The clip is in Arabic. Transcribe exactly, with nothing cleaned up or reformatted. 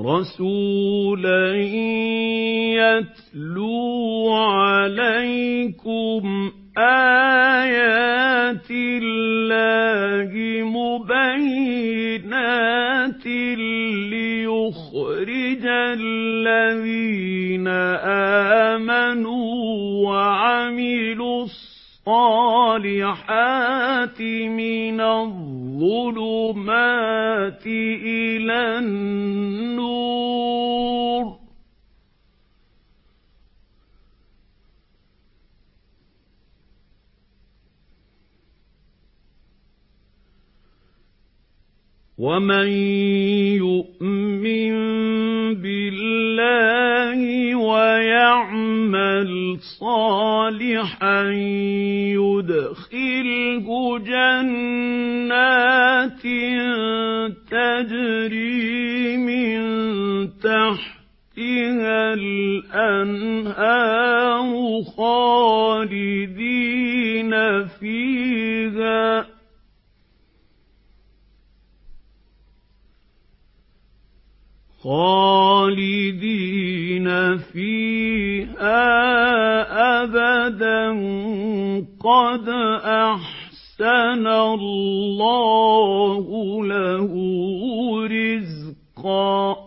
رَسُولًا يَتْلُو عَلَيْكُمْ آيَاتِ اللَّهِ مُبَيِّنَاتٍ لِّيُخْرِجَ الَّذِينَ آمَنُوا وَعَمِلُوا الصَّالِحَاتِ مِنَ الظُّلُمَاتِ إِلَى النُّورِ ۚ وَمَن يُؤْمِن بِاللَّهِ وَيَعْمَلْ صَالِحًا يُدْخِلْهُ جَنَّاتٍ تَجْرِي مِن تَحْتِهَا الْأَنْهَارُ خَالِدِينَ فِيهَا خالدين فيها أبدا قد أحسن الله له رزقا.